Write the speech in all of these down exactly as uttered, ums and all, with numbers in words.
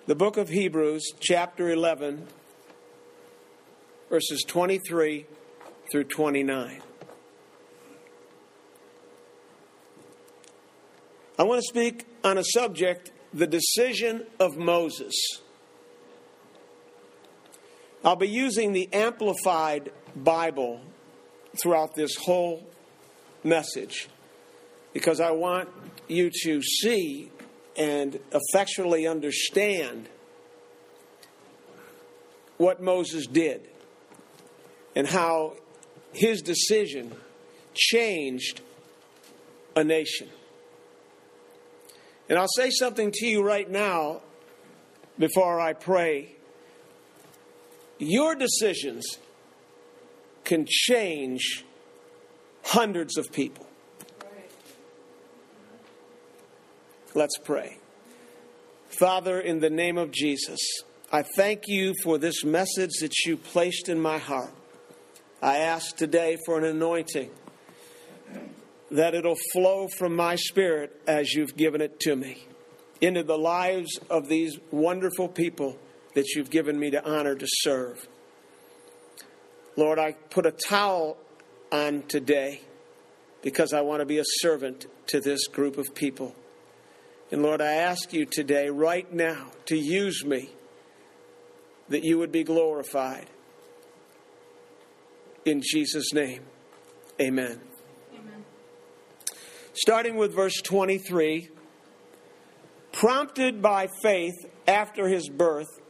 the book of Hebrews, chapter eleven, verses twenty-three through twenty-nine. I want to speak on a subject, the decision of Moses. I'll be using the Amplified Bible throughout this whole message because I want you to see and effectually understand what Moses did and how his decision changed a nation. And I'll say something to you right now before I pray. Your decisions can change hundreds of people. Let's pray. Father, in the name of Jesus, I thank you for this message that you placed in my heart. I ask today for an anointing, that it'll flow from my spirit as you've given it to me, into the lives of these wonderful people that you've given me to honor to serve. Lord, I put a towel on today because I want to be a servant to this group of people. And Lord, I ask you today, right now, to use me, that you would be glorified. In Jesus' name, amen. Amen. Starting with verse twenty-three, prompted by faith after his birth,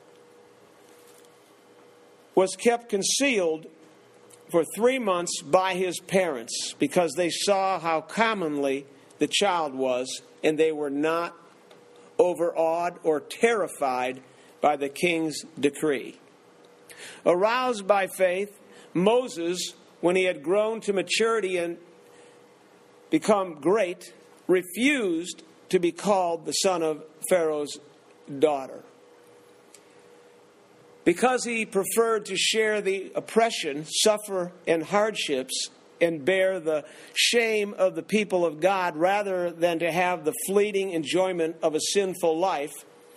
was kept concealed for three months by his parents because they saw how commonly the child was, and they were not overawed or terrified by the king's decree. Aroused by faith, Moses, when he had grown to maturity and become great, refused to be called the son of Pharaoh's daughter. Because he preferred to share the oppression, suffer, and hardships, and bear the shame of the people of God rather than to have the fleeting enjoyment of a sinful life,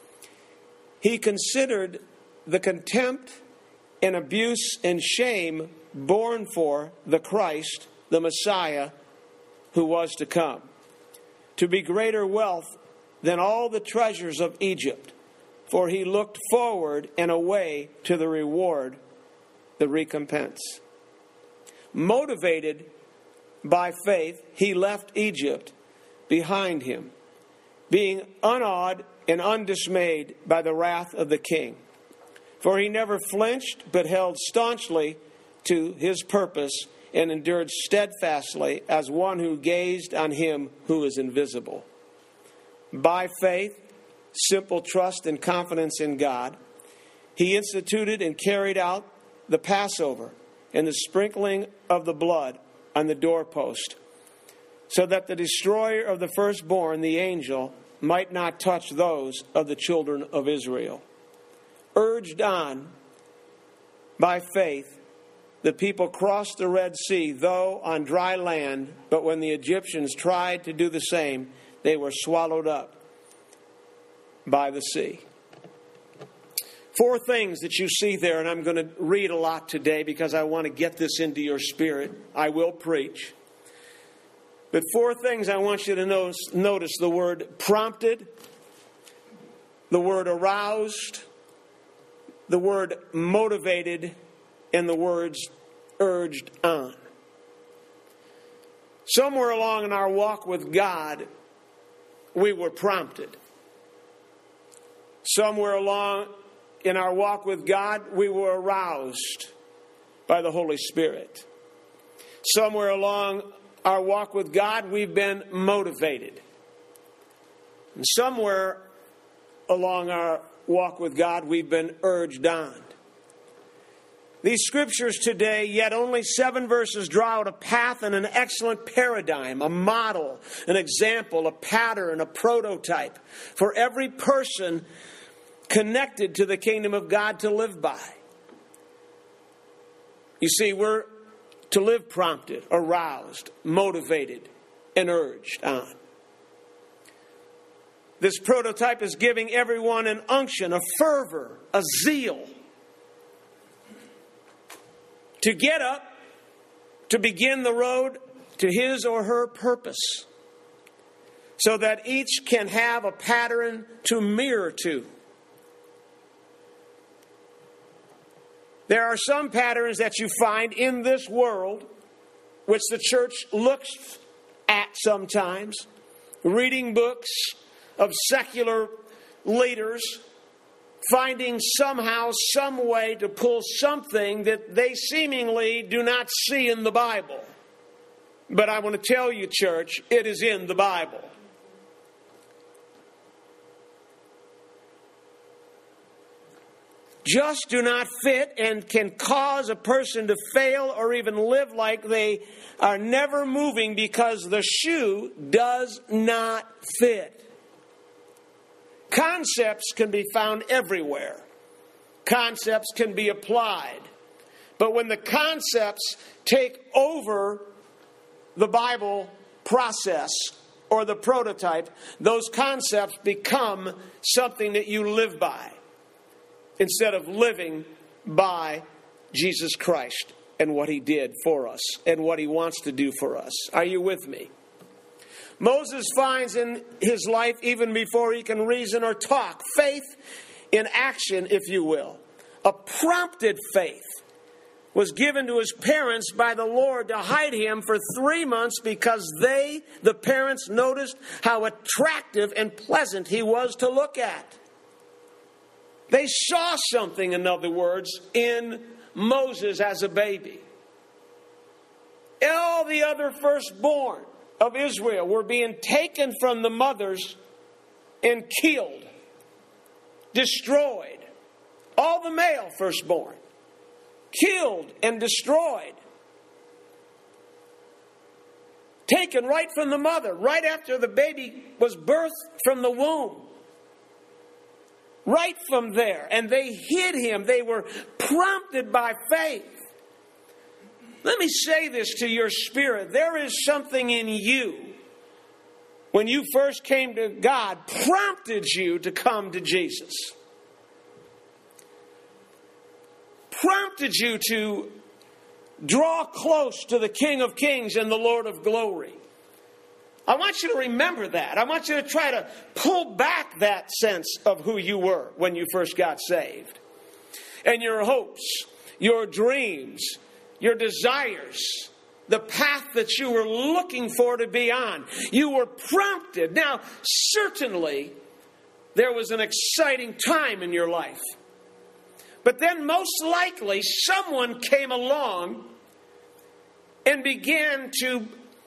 he considered the contempt and abuse and shame borne for the Christ, the Messiah, who was to come, to be greater wealth than all the treasures of Egypt, for he looked forward and away to the reward, the recompense. Motivated by faith, he left Egypt behind him, being unawed and undismayed by the wrath of the king. For he never flinched, but held staunchly to his purpose and endured steadfastly as one who gazed on him who is invisible. By faith, simple trust and confidence in God, he instituted and carried out the Passover and the sprinkling of the blood on the doorpost, so that the destroyer of the firstborn, the angel, might not touch those of the children of Israel. Urged on by faith, the people crossed the Red Sea, though on dry land, but when the Egyptians tried to do the same, they were swallowed up by the sea. Four things that you see there, and I'm going to read a lot today because I want to get this into your spirit. I will preach. But four things I want you to notice, notice the word prompted, the word aroused, the word motivated, and the words urged on. Somewhere along in our walk with God, we were prompted. Somewhere along in our walk with God, we were aroused by the Holy Spirit. Somewhere along our walk with God, we've been motivated. And somewhere along our walk with God, we've been urged on. These scriptures today, yet only seven verses, draw out a path and an excellent paradigm, a model, an example, a pattern, a prototype for every person connected to the kingdom of God to live by. You see, we're to live prompted, aroused, motivated, and urged on. This prototype is giving everyone an unction, a fervor, a zeal to get up, to begin the road to his or her purpose, so that each can have a pattern to mirror to. There are some patterns that you find in this world, which the church looks at sometimes, reading books of secular leaders, finding somehow, some way to pull something that they seemingly do not see in the Bible. But I want to tell you, church, it is in the Bible. Just do not fit and can cause a person to fail or even live like they are never moving because the shoe does not fit. Concepts can be found everywhere. Concepts can be applied. But when the concepts take over the Bible process or the prototype, those concepts become something that you live by instead of living by Jesus Christ and what he did for us and what he wants to do for us. Are you with me? Moses finds in his life, even before he can reason or talk, faith in action, if you will. A prompted faith was given to his parents by the Lord to hide him for three months because they, the parents, noticed how attractive and pleasant he was to look at. They saw something, in other words, in Moses as a baby. All the other firstborn of Israel were being taken from the mothers and killed, destroyed. All the male firstborn, killed and destroyed. Taken right from the mother, right after the baby was birthed from the womb. Right from there. And they hid him. They were prompted by faith. Let me say this to your spirit. There is something in you, when you first came to God, prompted you to come to Jesus. Prompted you to draw close to the King of Kings and the Lord of Glory. I want you to remember that. I want you to try to pull back that sense of who you were when you first got saved. And your hopes, your dreams, your desires, the path that you were looking for to be on. You were prompted. Now, certainly, there was an exciting time in your life. But then most likely, someone came along and began to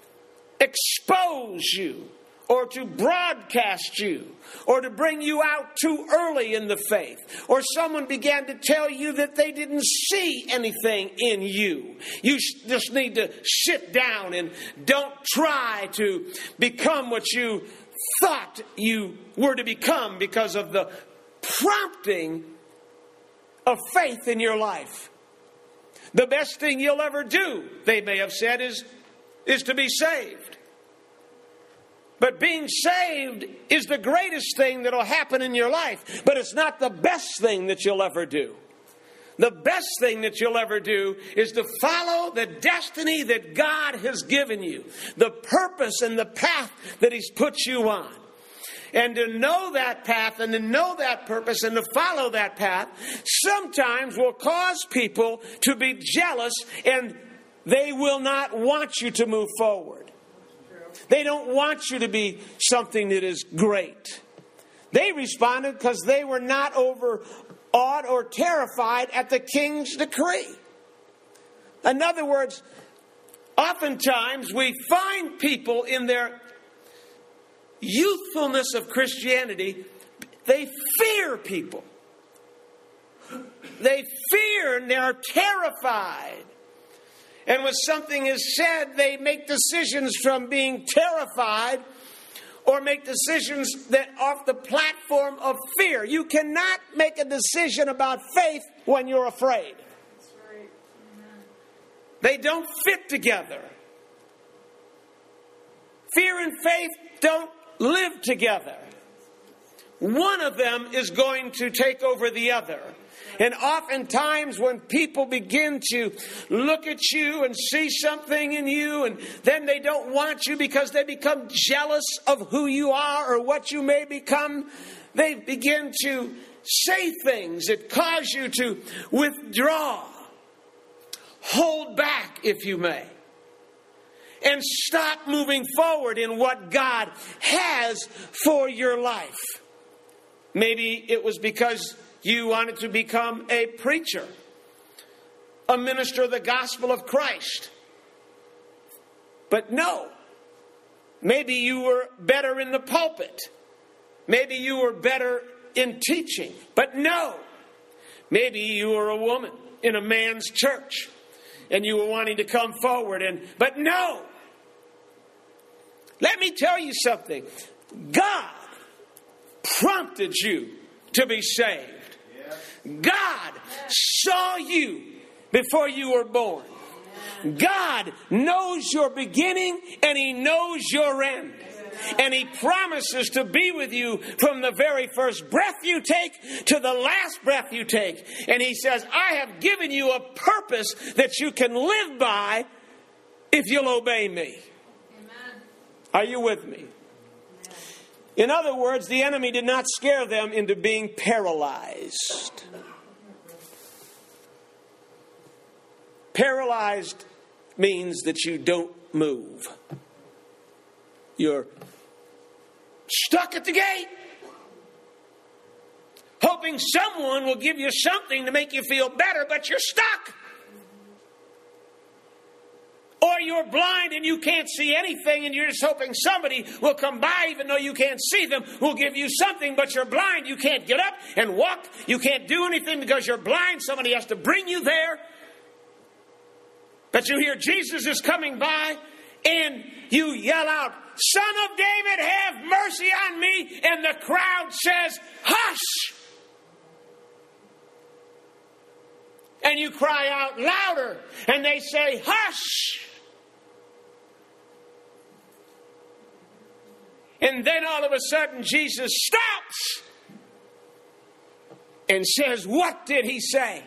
expose you, or to broadcast you, or to bring you out too early in the faith. Or someone began to tell you that they didn't see anything in you. You just need to sit down and don't try to become what you thought you were to become because of the prompting of faith in your life. The best thing you'll ever do, they may have said, is, is to be saved. But being saved is the greatest thing that will happen in your life. But it's not the best thing that you'll ever do. The best thing that you'll ever do is to follow the destiny that God has given you. The purpose and the path that he's put you on. And to know that path and to know that purpose and to follow that path sometimes will cause people to be jealous, and they will not want you to move forward. They don't want you to be something that is great. They responded because they were not overawed or terrified at the king's decree. In other words, oftentimes we find people in their youthfulness of Christianity, they fear people. They fear and they're terrified. And when something is said, they make decisions from being terrified or make decisions that off the platform of fear. You cannot make a decision about faith when you're afraid. That's right. Amen. They don't fit together. Fear and faith don't live together. one of them is going to take over the other. And oftentimes when people begin to look at you and see something in you, and then they don't want you because they become jealous of who you are or what you may become, they begin to say things that cause you to withdraw, hold back, if you may, and stop moving forward in what God has for your life. Maybe it was because you wanted to become a preacher, a minister of the gospel of Christ. But no, maybe you were better in the pulpit. Maybe you were better in teaching. But no, maybe you were a woman in a man's church and you were wanting to come forward. And but no, let me tell you something. God prompted you to be saved. God saw you before you were born. God knows your beginning and He knows your end. And He promises to be with you from the very first breath you take to the last breath you take. And He says, I have given you a purpose that you can live by if you'll obey me. Amen. Are you with me? In other words, the enemy did not scare them into being paralyzed. Paralyzed means that you don't move. You're stuck at the gate, hoping someone will give you something to make you feel better, but you're stuck. Or you're blind and you can't see anything and you're just hoping somebody will come by even though you can't see them, will give you something, but you're blind. You can't get up and walk. You can't do anything because you're blind. Somebody has to bring you there. But you hear Jesus is coming by and you yell out, Son of David, have mercy on me. And the crowd says, hush. And you cry out louder and they say, hush. And then all of a sudden Jesus stops and says, what did He say?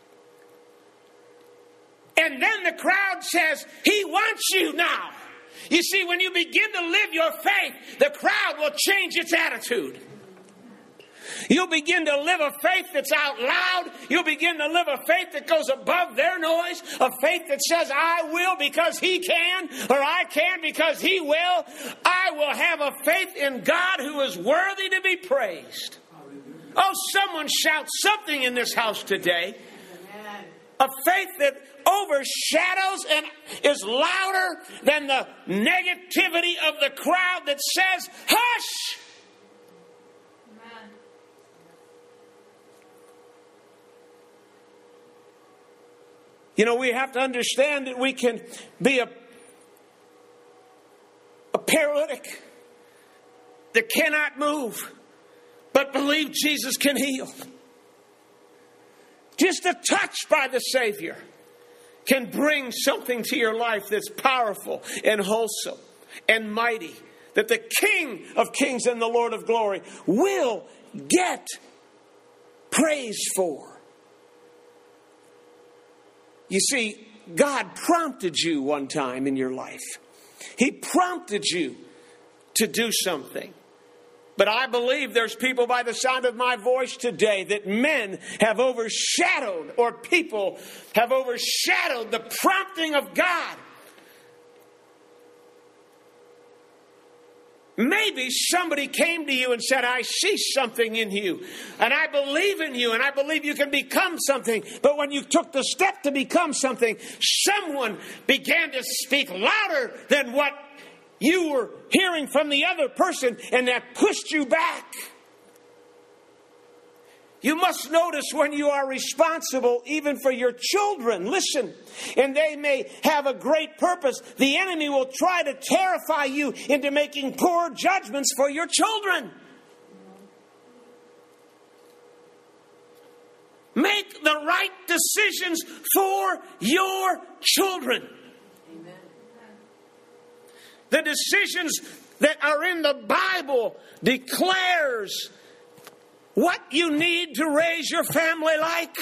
And then the crowd says, He wants you now. You see, when you begin to live your faith, the crowd will change its attitude. You'll begin to live a faith that's out loud. You'll begin to live a faith that goes above their noise. A faith that says, I will because He can, or I can because He will. I will have a faith in God who is worthy to be praised. Oh, someone shout something in this house today. A faith that overshadows and is louder than the negativity of the crowd that says, hush! Amen. You know, we have to understand that we can be a, a paralytic that cannot move, but believe Jesus can heal. Just a touch by the Savior can bring something to your life that's powerful and wholesome and mighty, that the King of Kings and the Lord of Glory will get praise for. You see, God prompted you one time in your life. He prompted you to do something. But I believe there's people by the sound of my voice today that men have overshadowed, or people have overshadowed the prompting of God. Maybe somebody came to you and said, I see something in you, and I believe in you, and I believe you can become something. But when you took the step to become something, someone began to speak louder than what you were hearing from the other person, and that pushed you back. You must notice when you are responsible even for your children. Listen, and they may have a great purpose. The enemy will try to terrify you into making poor judgments for your children. Make the right decisions for your children. The decisions that are in the Bible declares what you need to raise your family like.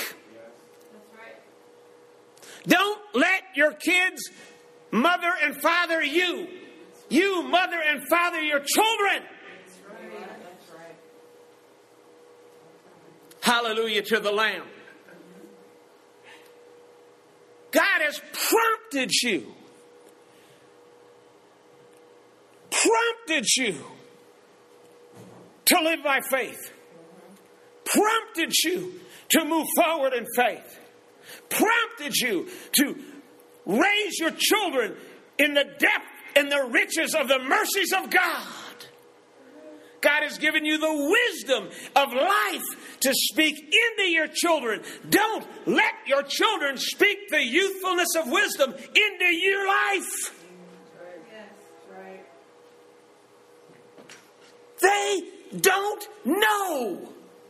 Don't let your kids mother and father you. You mother and father your children. Hallelujah to the Lamb. God has prompted you. Prompted you to live by faith. Prompted you to move forward in faith. Prompted you to raise your children in the depth and the riches of the mercies of God. God has given you the wisdom of life to speak into your children. Don't let your children speak the youthfulness of wisdom into your life. They don't know.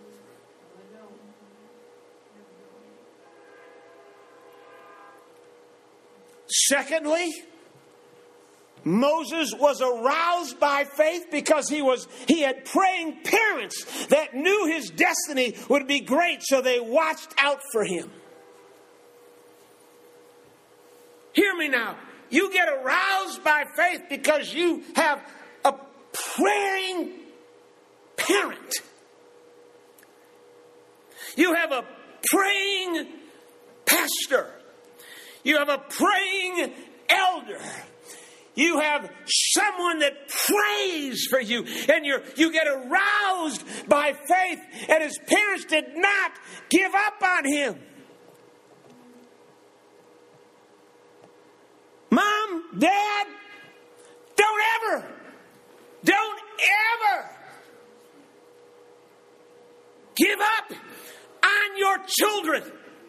Secondly, Moses was aroused by faith because he was he had praying parents that knew his destiny would be great, so they watched out for him. Hear me now. You get aroused by faith because you have a praying parent. You have a praying pastor. You have a praying elder. You have someone that prays for you, and you you get aroused by faith, and his parents did not give up on him. Mom, Dad, don't ever, don't ever give up on your children.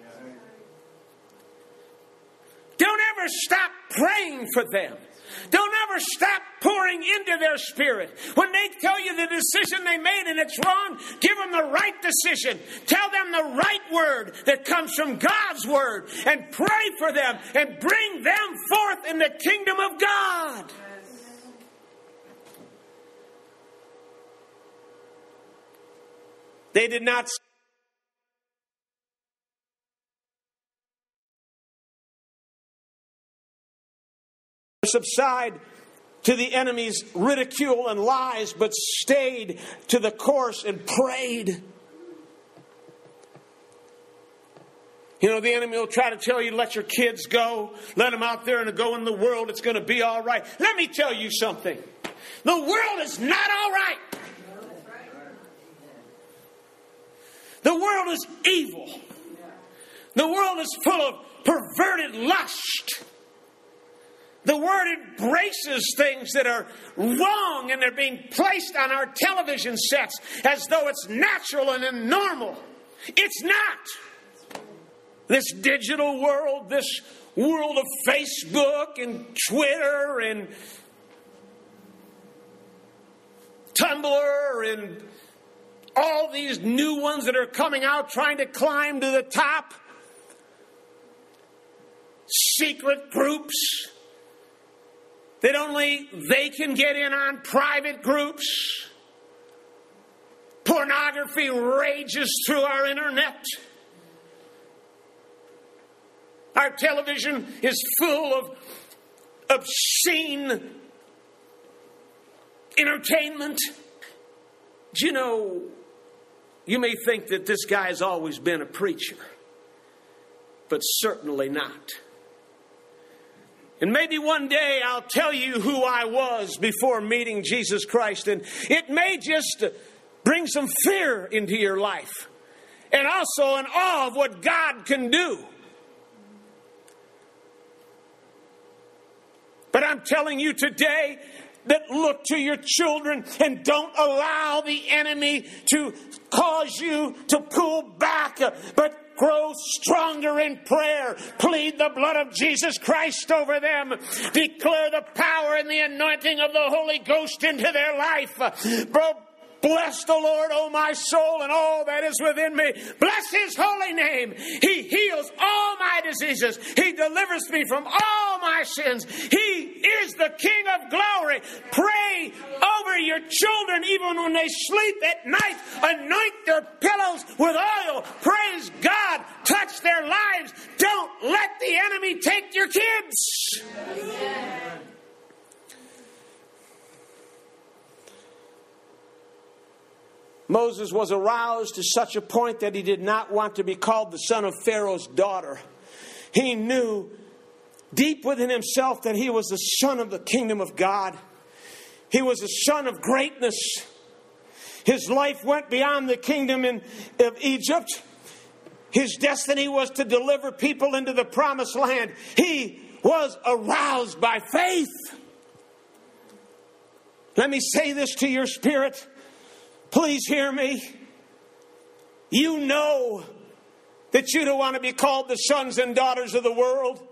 Don't ever stop praying for them. Don't ever stop pouring into their spirit. When they tell you the decision they made and it's wrong, give them the right decision. Tell them the right word that comes from God's word, and pray for them and bring them forth in the kingdom of God. They did not subside to the enemy's ridicule and lies, but stayed to the course and prayed. You know, the enemy will try to tell you, let your kids go. Let them out there and go in the world. It's going to be all right. Let me tell you something. The world is not all right. The world is evil. The world is full of perverted lust. The word embraces things that are wrong, and they're being placed on our television sets as though it's natural and normal. It's not. This digital world, this world of Facebook and Twitter and Tumblr and all these new ones that are coming out trying to climb to the top. Secret groups that only they can get in on, private groups. Pornography rages through our internet. Our television is full of obscene entertainment. Do you know, you may think that this guy has always been a preacher, but certainly not. And maybe one day I'll tell you who I was before meeting Jesus Christ. And it may just bring some fear into your life. And also an awe of what God can do. But I'm telling you today that look to your children and don't allow the enemy to cause you to pull back, but grow stronger in prayer. Plead the blood of Jesus Christ over them. Declare the power and the anointing of the Holy Ghost into their life. Bro, bless the Lord, O my soul, and all that is within me. Bless His holy name. He heals all my diseases. He delivers me from all my our sins. He is the King of glory. Pray over your children even when they sleep at night. Anoint their pillows with oil. Praise God. Touch their lives. Don't let the enemy take your kids. Amen. Moses was aroused to such a point that he did not want to be called the son of Pharaoh's daughter. He knew deep within himself that he was the son of the kingdom of God. He was a son of greatness. His life went beyond the kingdom in, of Egypt. His destiny was to deliver people into the promised land. He was aroused by faith. Let me say this to your spirit. Please hear me. You know that you don't want to be called the sons and daughters of the world.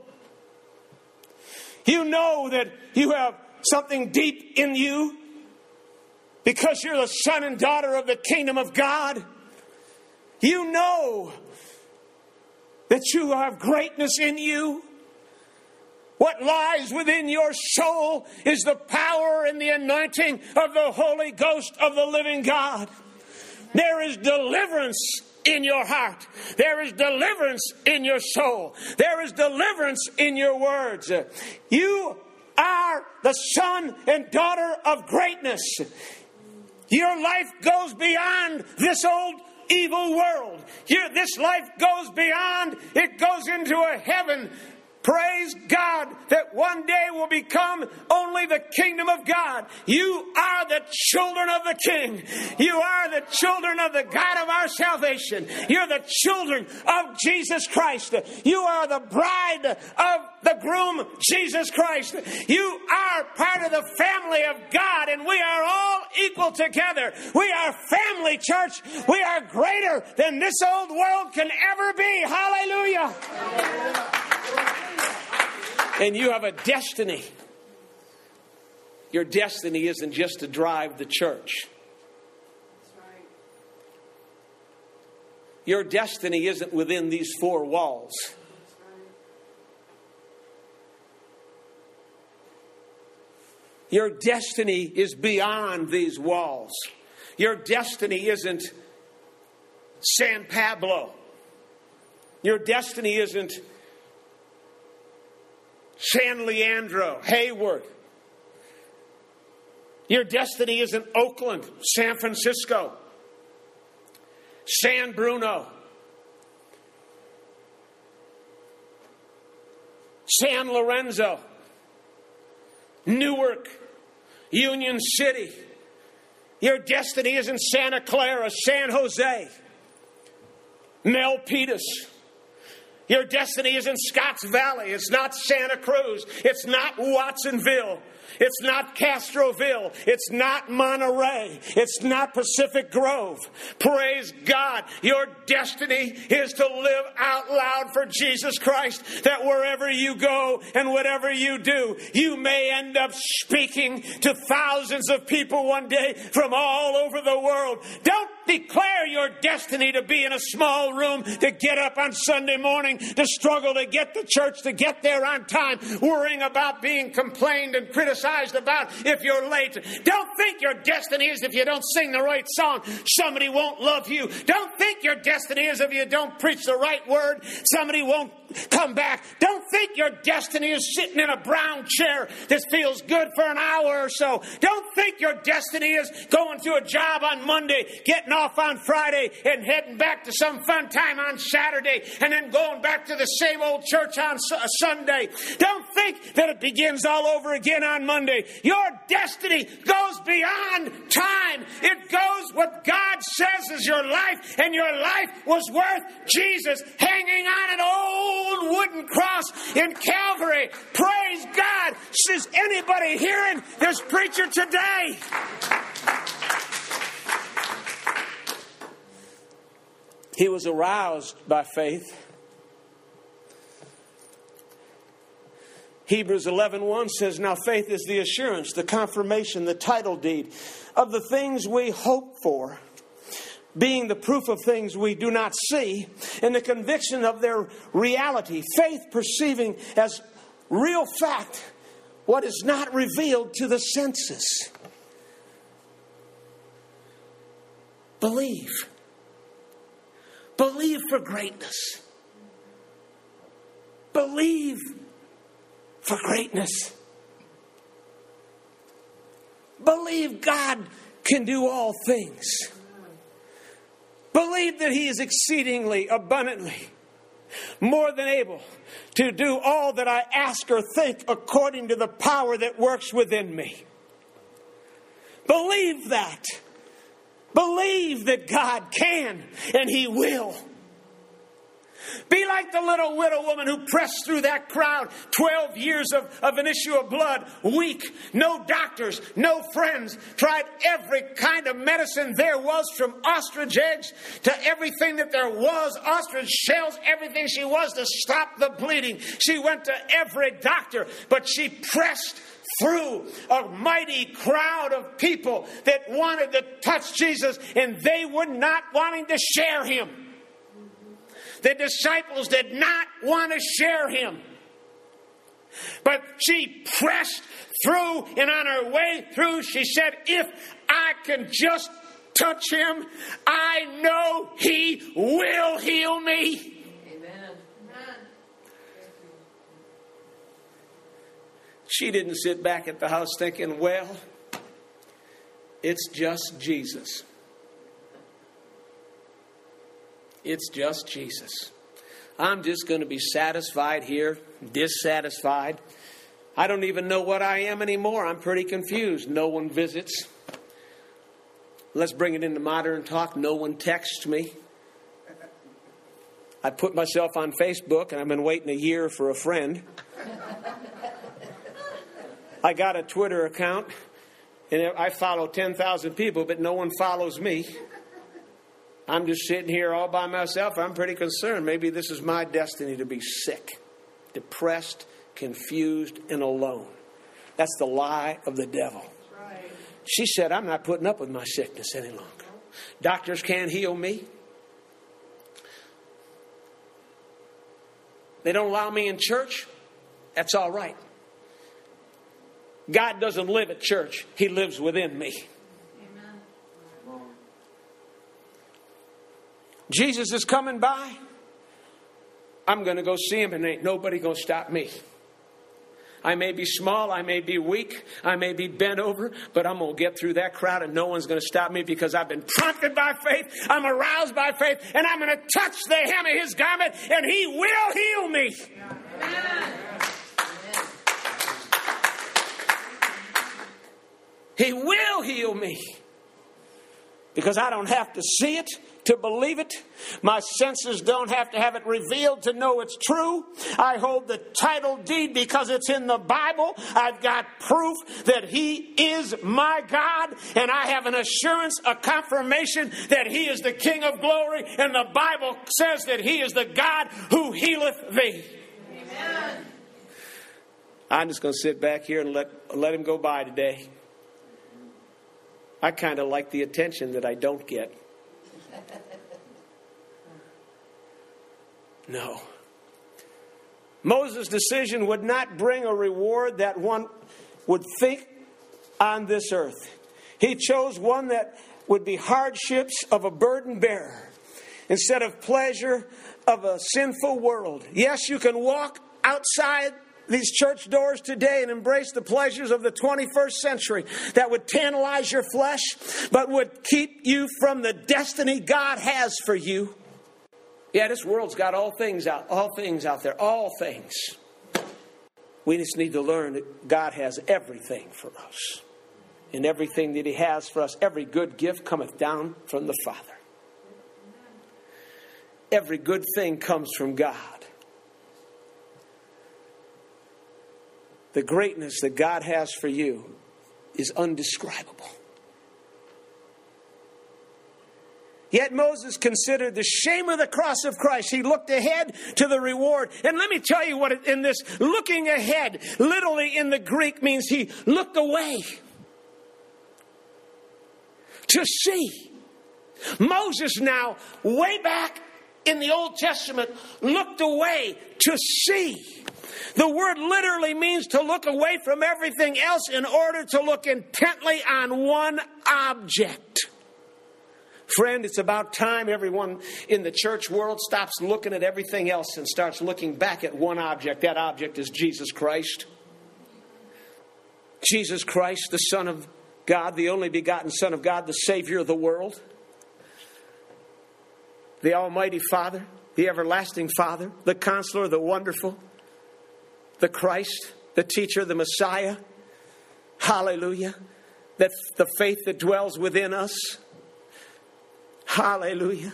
You know that you have something deep in you because you're the son and daughter of the kingdom of God. You know that you have greatness in you. What lies within your soul is the power and the anointing of the Holy Ghost of the living God. There is deliverance in your heart. There is deliverance in your soul. There is deliverance in your words. You are the son and daughter of greatness. Your life goes beyond this old evil world. Your, this life goes beyond. It goes into a heaven. Praise God that one day will become only the kingdom of God. You are the children of the King. You are the children of the God of our salvation. You're the children of Jesus Christ. You are the bride of the groom, Jesus Christ. You are part of the family of God, and we are all equal together. We are family, church. We are greater than this old world can ever be. Hallelujah. And you have a destiny. Your destiny isn't just to drive the church. Your destiny isn't within these four walls. Your destiny is beyond these walls. Your destiny isn't San Pablo. Your destiny isn't San Leandro, Hayward. Your destiny isn't Oakland, San Francisco, San Bruno, San Lorenzo, Newark, Union City. Your destiny isn't Santa Clara, San Jose, Milpitas. Your destiny is in Scotts Valley. It's not Santa Cruz. It's not Watsonville. It's not Castroville. It's not Monterey. It's not Pacific Grove. Praise God. Your destiny is to live out loud for Jesus Christ, that wherever you go and whatever you do, you may end up speaking to thousands of people one day from all over the world. Don't declare your destiny to be in a small room, to get up on Sunday morning, to struggle to get to church, to get there on time, worrying about being complained and criticized about if you're late. Don't think your destiny is if you don't sing the right song, somebody won't love you. Don't think your destiny is if you don't preach the right word, somebody won't come back. Don't think your destiny is sitting in a brown chair that feels good for an hour or so. Don't think your destiny is going to a job on Monday, getting off on Friday, and heading back to some fun time on Saturday, and then going back to the same old church on Sunday. Don't think that it begins all over again on Monday. Your destiny goes beyond time. It goes what God says is your life, and your life was worth Jesus hanging on an old wooden cross in Calvary. Praise God. Is anybody hearing this preacher today? He was aroused by faith. Hebrews eleven one says, now faith is the assurance, the confirmation, the title deed of the things we hope for, being the proof of things we do not see, and the conviction of their reality. Faith perceiving as real fact, what is not revealed to the senses. Believe. Believe for greatness. Believe for greatness. Believe God can do all things. Believe that He is exceedingly abundantly more than able to do all that I ask or think according to the power that works within me. Believe that. Believe that God can and He will. Be like the little widow woman who pressed through that crowd. Twelve years of, of an issue of blood. Weak. No doctors. No friends. Tried every kind of medicine there was, from ostrich eggs to everything that there was. Ostrich shells. Everything she was to stop the bleeding. She went to every doctor. But she pressed through a mighty crowd of people that wanted to touch Jesus. And they were not wanting to share Him. The disciples did not want to share Him. But she pressed through, and on her way through, she said, if I can just touch Him, I know He will heal me. Amen. She didn't sit back at the house thinking, well, it's just Jesus. It's just Jesus. I'm just going to be satisfied here, dissatisfied. I don't even know what I am anymore. I'm pretty confused. No one visits. Let's bring it into modern talk. No one texts me. I put myself on Facebook, and I've been waiting a year for a friend. I got a Twitter account, and I follow ten thousand people, but no one follows me. I'm just sitting here all by myself. I'm pretty concerned. Maybe this is my destiny to be sick, depressed, confused, and alone. That's the lie of the devil. Right. She said, I'm not putting up with my sickness any longer. Doctors can't heal me. They don't allow me in church. That's all right. God doesn't live at church. He lives within me. Jesus is coming by. I'm going to go see Him, and ain't nobody going to stop me. I may be small, I may be weak, I may be bent over, but I'm going to get through that crowd, and no one's going to stop me because I've been prompted by faith, I'm aroused by faith, and I'm going to touch the hem of His garment, and He will heal me. Amen. He will heal me. Because I don't have to see it to believe it. My senses don't have to have it revealed to know it's true. I hold the title deed because it's in the Bible. I've got proof that He is my God. And I have an assurance, a confirmation that He is the King of glory. And the Bible says that He is the God who healeth thee. Amen. I'm just going to sit back here and let, let Him go by today. I kind of like the attention that I don't get. No. Moses' decision would not bring a reward that one would think on this earth. He chose one that would be hardships of a burden bearer instead of pleasure of a sinful world. Yes, you can walk outside these church doors today and embrace the pleasures of the twenty-first century that would tantalize your flesh, but would keep you from the destiny God has for you. Yeah, this world's got all things out, all things out there, all things. We just need to learn that God has everything for us. And everything that He has for us, every good gift cometh down from the Father. Every good thing comes from God. The greatness that God has for you is undescribable. Yet Moses considered the shame of the cross of Christ. He looked ahead to the reward. And let me tell you what it, in this looking ahead, literally in the Greek, means he looked away to see. Moses now, way back in the Old Testament, looked away to see The word literally means to look away from everything else in order to look intently on one object. Friend, it's about time everyone in the church world stops looking at everything else and starts looking back at one object. That object is Jesus Christ. Jesus Christ, the Son of God, the only begotten Son of God, the Savior of the world. The Almighty Father, the Everlasting Father, the Counselor, the Wonderful, the Christ, the Teacher, the Messiah. Hallelujah. That the faith that dwells within us. Hallelujah.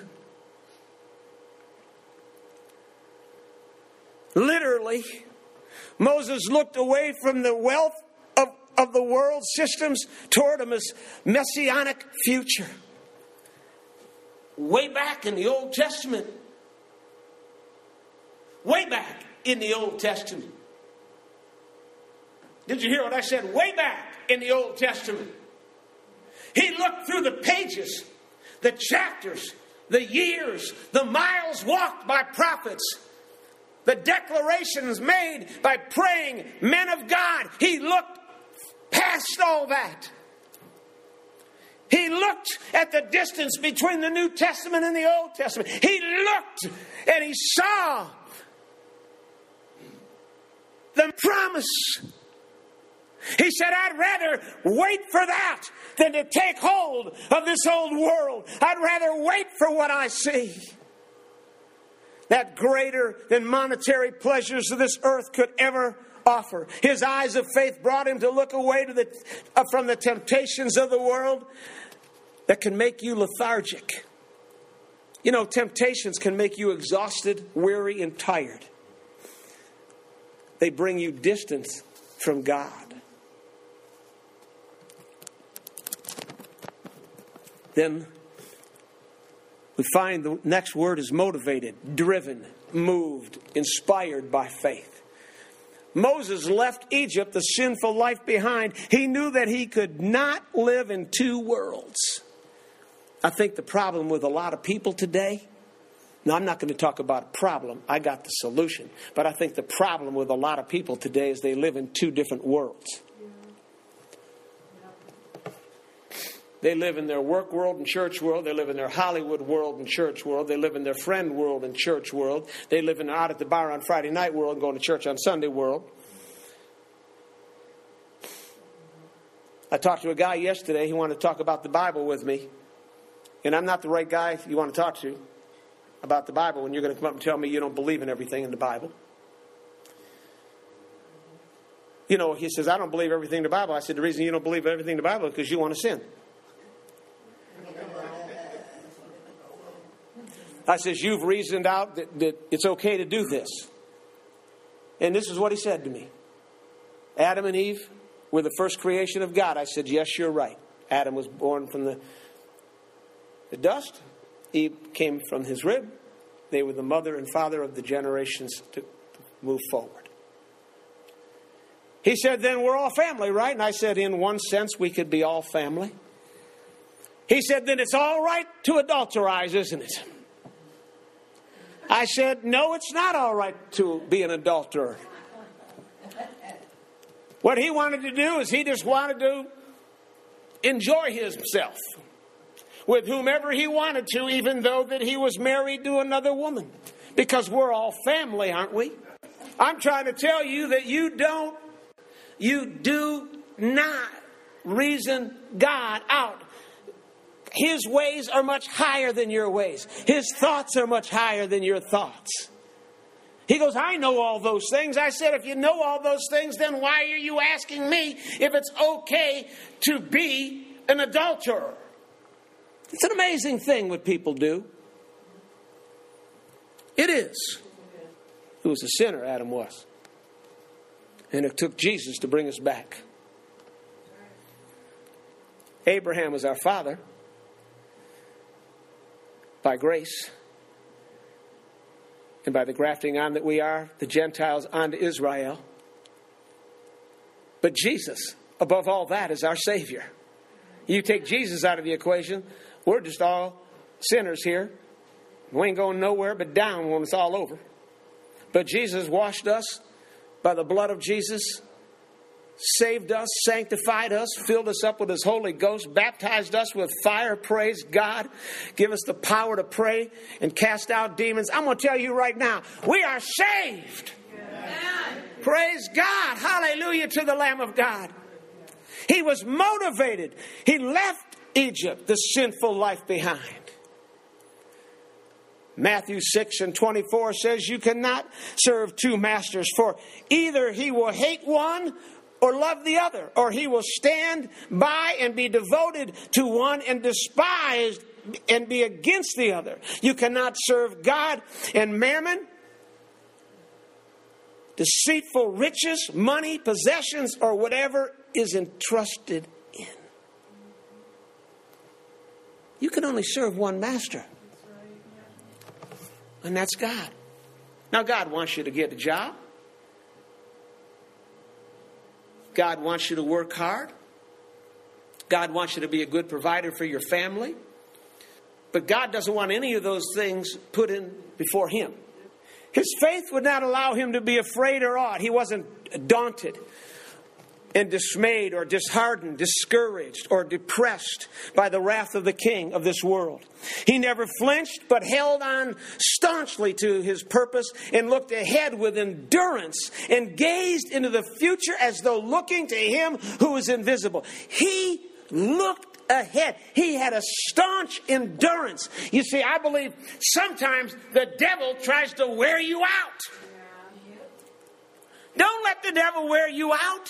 Literally, Moses looked away from the wealth of, of the world systems toward a messianic future. Way back in the Old Testament. Way back in the Old Testament. Did you hear what I said? Way back in the Old Testament. He looked through the pages, the chapters, the years, the miles walked by prophets, the declarations made by praying men of God. He looked past all that. He looked at the distance between the New Testament and the Old Testament. He looked and he saw the promise. He said, I'd rather wait for that than to take hold of this old world. I'd rather wait for what I see. That greater than monetary pleasures of this earth could ever offer. His eyes of faith brought him to look away to the, uh, from the temptations of the world that can make you lethargic. You know, temptations can make you exhausted, weary, and tired. They bring you distance from God. Then we find the next word is motivated, driven, moved, inspired by faith. Moses left Egypt, the sinful life behind. He knew that he could not live in two worlds. I think the problem with a lot of people today, now I'm not going to talk about a problem, I got the solution. But I think the problem with a lot of people today is they live in two different worlds. They live in their work world and church world. They live in their Hollywood world and church world. They live in their friend world and church world. They live in out at the bar on Friday night world and going to church on Sunday world. I talked to a guy yesterday. He wanted to talk about the Bible with me. And I'm not the right guy you want to talk to about the Bible when you're going to come up and tell me you don't believe in everything in the Bible. You know, he says, I don't believe everything in the Bible. I said, the reason you don't believe everything in the Bible is because you want to sin. I says, you've reasoned out that, that it's okay to do this. And this is what he said to me. Adam and Eve were the first creation of God. I said, yes, you're right. Adam was born from the, the dust. Eve came from his rib. They were the mother and father of the generations to, to move forward. He said, then we're all family, right? And I said, in one sense, we could be all family. He said, then it's all right to adulterize, isn't it? I said, no, it's not all right to be an adulterer. What he wanted to do is he just wanted to enjoy himself with whomever he wanted to, even though that he was married to another woman. Because we're all family, aren't we? I'm trying to tell you that you don't, you do not reason God out. His ways are much higher than your ways. His thoughts are much higher than your thoughts. He goes, I know all those things. I said, if you know all those things, then why are you asking me if it's okay to be an adulterer? It's an amazing thing what people do. It is. He was a sinner, Adam was. And it took Jesus to bring us back. Abraham was our father. By grace and by the grafting on that we are, the Gentiles onto Israel. But Jesus, above all that, is our Savior. You take Jesus out of the equation, we're just all sinners here. We ain't going nowhere but down when it's all over. But Jesus washed us by the blood of Jesus, saved us, sanctified us, filled us up with His Holy Ghost, baptized us with fire, praise God, give us the power to pray and cast out demons. I'm going to tell you right now, we are saved. Amen. Praise God. Hallelujah to the Lamb of God. He was motivated. He left Egypt, the sinful life, behind. Matthew six and twenty-four says, you cannot serve two masters, for either he will hate one or love the other, or he will stand by and be devoted to one and despise and be against the other. You cannot serve God and mammon, deceitful riches, money, possessions, or whatever is entrusted in. You can only serve one master. And that's God. Now, God wants you to get a job. God wants you to work hard. God wants you to be a good provider for your family. But God doesn't want any of those things put in before Him. His faith would not allow him to be afraid or awed. He wasn't daunted and dismayed or disheartened, discouraged or depressed by the wrath of the king of this world. He never flinched, but held on staunchly to his purpose and looked ahead with endurance and gazed into the future as though looking to Him who is invisible. He looked ahead. He had a staunch endurance. You see, I believe sometimes the devil tries to wear you out. Don't let the devil wear you out.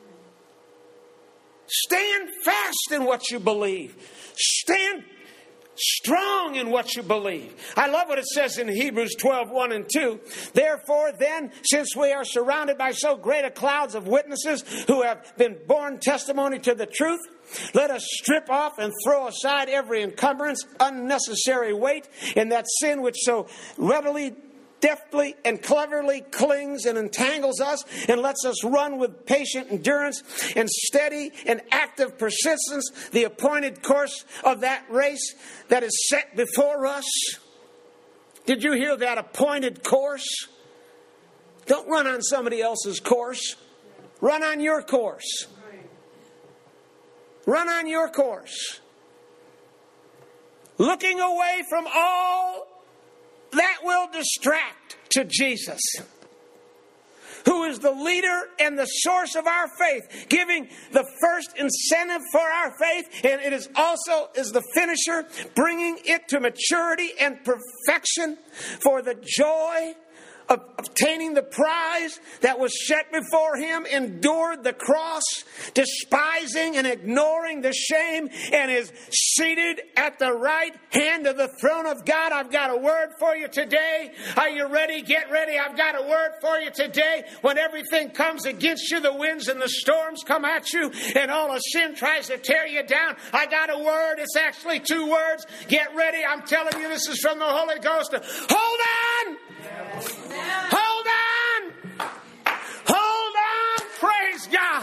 Stand fast in what you believe. Stand strong in what you believe. I love what it says in Hebrews twelve, one and two. Therefore, then, since we are surrounded by so great a clouds of witnesses who have been borne testimony to the truth, let us strip off and throw aside every encumbrance, unnecessary weight, and that sin which so readily, deftly and cleverly clings and entangles us, and lets us run with patient endurance and steady and active persistence the appointed course of that race that is set before us. Did you hear that? Appointed course. Don't run on somebody else's course. Run on your course. Run on your course. Looking away from all that will distract to Jesus, who is the leader and the source of our faith, giving the first incentive for our faith, and it is also is the finisher, bringing it to maturity and perfection for the joy of obtaining the prize that was set before him, endured the cross, despising and ignoring the shame, and is seated at the right hand of the throne of God. I've got a word for you today. Are you ready? Get ready. I've got a word for you today. When everything comes against you, the winds and the storms come at you, and all of sin tries to tear you down, I got a word. It's actually two words. Get ready. I'm telling you, this is from the Holy Ghost. Hold on! Hold on! Hold on! Praise God!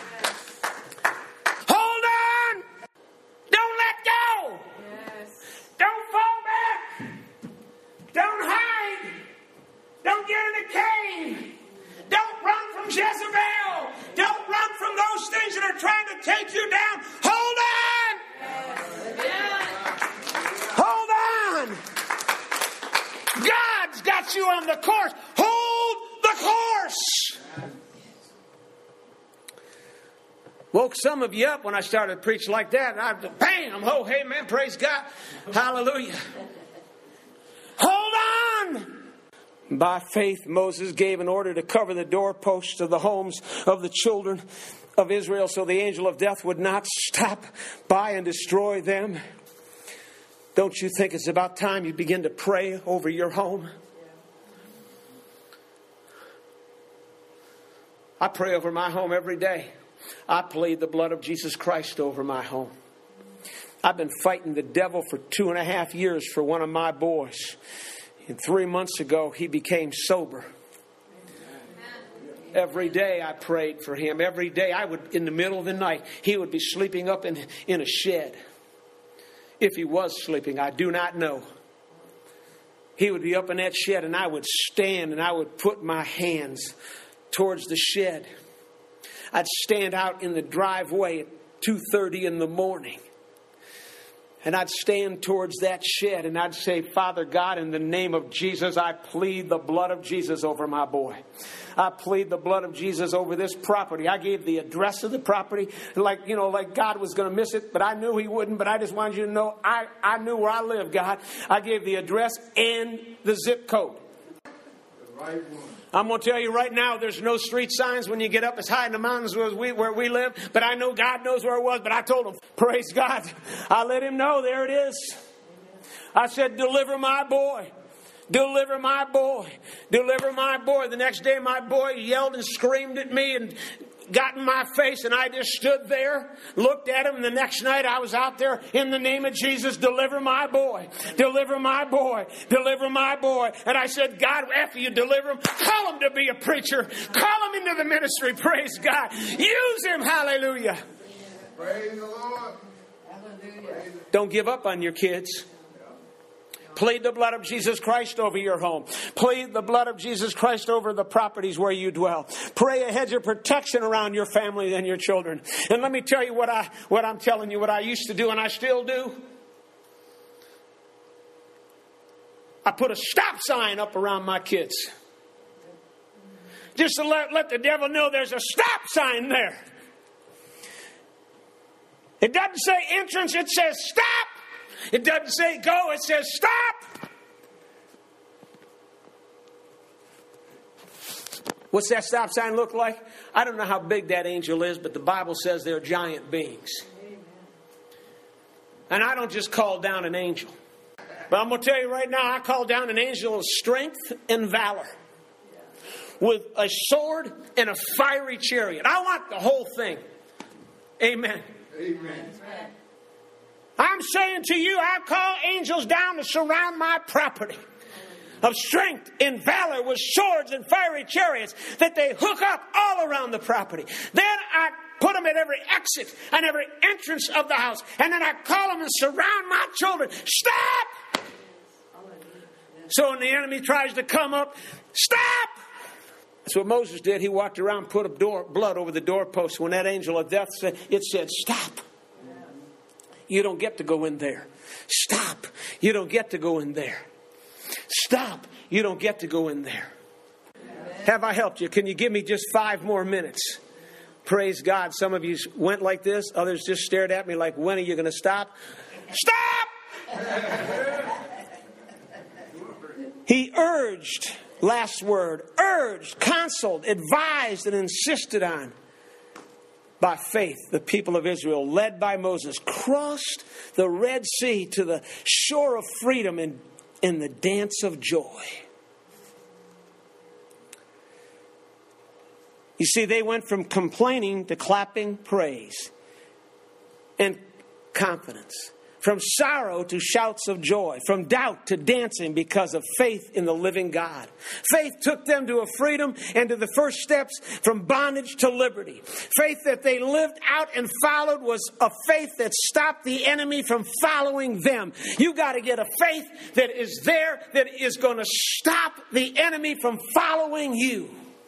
Hold on! Don't let go! Yes. Don't fall back! Don't hide! Don't get in a cave! Don't run from Jezebel! Don't run from those things that are trying to take you down! Hold on! Yes. Hold on! God's got you on the course. Hold the course. Woke some of you up when I started to preach like that. And I, bam, oh, hey, man, praise God. Hallelujah. Hold on. By faith, Moses gave an order to cover the doorposts of the homes of the children of Israel so the angel of death would not stop by and destroy them. Don't you think it's about time you begin to pray over your home? I pray over my home every day. I plead the blood of Jesus Christ over my home. I've been fighting the devil for two and a half years for one of my boys. And three months ago, he became sober. Every day I prayed for him. Every day I would, in the middle of the night, he would be sleeping up in, in a shed. If he was sleeping, I do not know. He would be up in that shed, and I would stand and I would put my hands towards the shed. I'd stand out in the driveway at two thirty in the morning. And I'd stand towards that shed and I'd say, Father God, in the name of Jesus, I plead the blood of Jesus over my boy. I plead the blood of Jesus over this property. I gave the address of the property, like, you know, like God was going to miss it, but I knew He wouldn't. But I just wanted you to know I, I knew where I live, God. I gave the address and the zip code. The right one. I'm going to tell you right now, there's no street signs when you get up as high in the mountains where we, where we live. But I know God knows where it was. But I told him, praise God. I let him know, there it is. I said, deliver my boy. Deliver my boy. Deliver my boy. The next day, my boy yelled and screamed at me and got in my face, and I just stood there, looked at him, and the next night I was out there, in the name of Jesus, deliver my boy, deliver my boy, deliver my boy. And I said, God, after you deliver him, call him to be a preacher, call him into the ministry, praise God, use him, hallelujah. Praise the Lord. Hallelujah. Don't give up on your kids. Plead the blood of Jesus Christ over your home. Plead the blood of Jesus Christ over the properties where you dwell. Pray a hedge of protection around your family and your children. And let me tell you what, I, what I'm telling you, what I used to do and I still do. I put a stop sign up around my kids. Just to let, let the devil know there's a stop sign there. It doesn't say entrance, it says stop. It doesn't say go, it says stop. What's that stop sign look like? I don't know how big that angel is, but the Bible says they're giant beings. And I don't just call down an angel. But I'm going to tell you right now, I call down an angel of strength and valor. With a sword and a fiery chariot. I want the whole thing. Amen. Amen. I'm saying to you, I call angels down to surround my property of strength and valor with swords and fiery chariots that they hook up all around the property. Then I put them at every exit and every entrance of the house. And then I call them and surround my children. Stop! So when the enemy tries to come up, stop! That's what Moses did. He walked around, put a door, blood over the doorpost. When that angel of death said, it said, stop. You don't get to go in there. Stop. You don't get to go in there. Stop. You don't get to go in there. Have I helped you? Can you give me just five more minutes? Praise God. Some of you went like this. Others just stared at me like, when are you going to stop? Stop! He urged, last word, urged, counseled, advised, and insisted on. By faith, the people of Israel, led by Moses, crossed the Red Sea to the shore of freedom in, in the dance of joy. You see, they went from complaining to clapping praise and confidence. From sorrow to shouts of joy. From doubt to dancing because of faith in the living God. Faith took them to a freedom and to the first steps from bondage to liberty. Faith that they lived out and followed was a faith that stopped the enemy from following them. You got to get a faith that is there, that is going to stop the enemy from following you.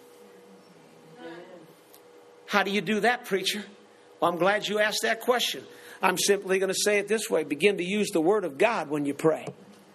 How do you do that, preacher? Well, I'm glad you asked that question. I'm simply going to say it this way. Begin to use the Word of God when you pray.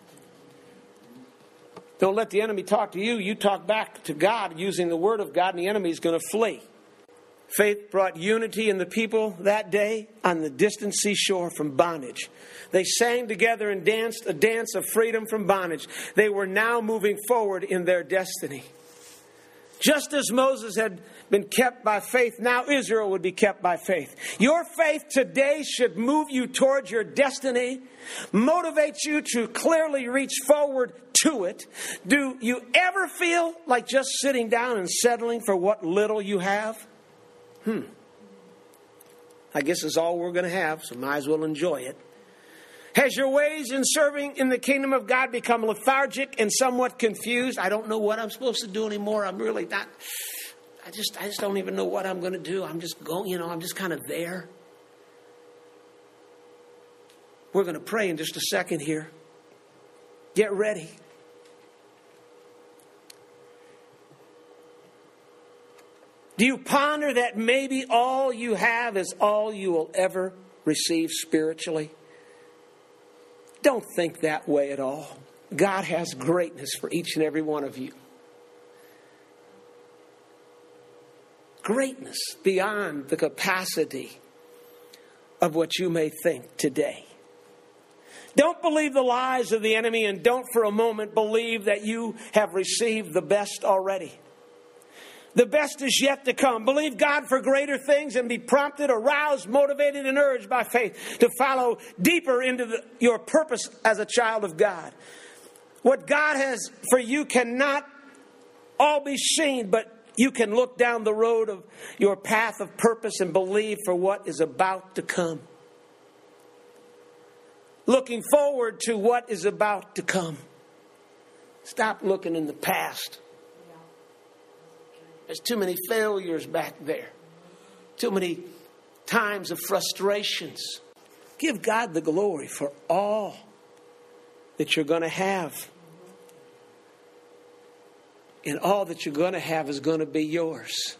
Don't let the enemy talk to you. You talk back to God using the Word of God, and the enemy is going to flee. Faith brought unity in the people that day on the distant seashore from bondage. They sang together and danced a dance of freedom from bondage. They were now moving forward in their destiny. Just as Moses had been kept by faith, now Israel would be kept by faith. Your faith today should move you towards your destiny, motivate you to clearly reach forward to it. Do you ever feel like just sitting down and settling for what little you have? Hmm. I guess it's all we're going to have, so might as well enjoy it. Has your ways in serving in the kingdom of God become lethargic and somewhat confused? I don't know what I'm supposed to do anymore. I'm really not. I just, I just don't even know what I'm going to do. I'm just going, you know, I'm just kind of there. We're going to pray in just a second here. Get ready. Do you ponder that maybe all you have is all you will ever receive spiritually? Don't think that way at all. God has greatness for each and every one of you. Greatness beyond the capacity of what you may think today. Don't believe the lies of the enemy, and don't for a moment believe that you have received the best already. The best is yet to come. Believe God for greater things and be prompted, aroused, motivated, and urged by faith to follow deeper into the, your purpose as a child of God. What God has for you cannot all be seen, but you can look down the road of your path of purpose and believe for what is about to come. Looking forward to what is about to come. Stop looking in the past. There's too many failures back there. Too many times of frustrations. Give God the glory for all that you're going to have. And all that you're going to have is going to be yours.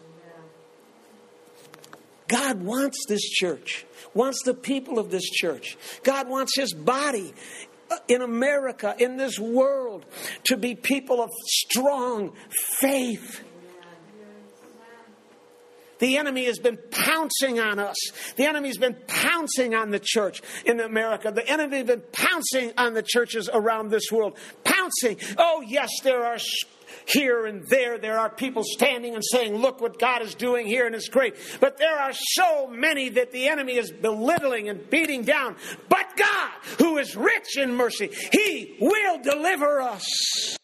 God wants this church, wants the people of this church. God wants His body in America, in this world, to be people of strong faith. The enemy has been pouncing on us. The enemy has been pouncing on the church in America. The enemy has been pouncing on the churches around this world. Pouncing. Oh, yes, there are here and there. There are people standing and saying, look what God is doing here and it's great. But there are so many that the enemy is belittling and beating down. But God, who is rich in mercy, He will deliver us.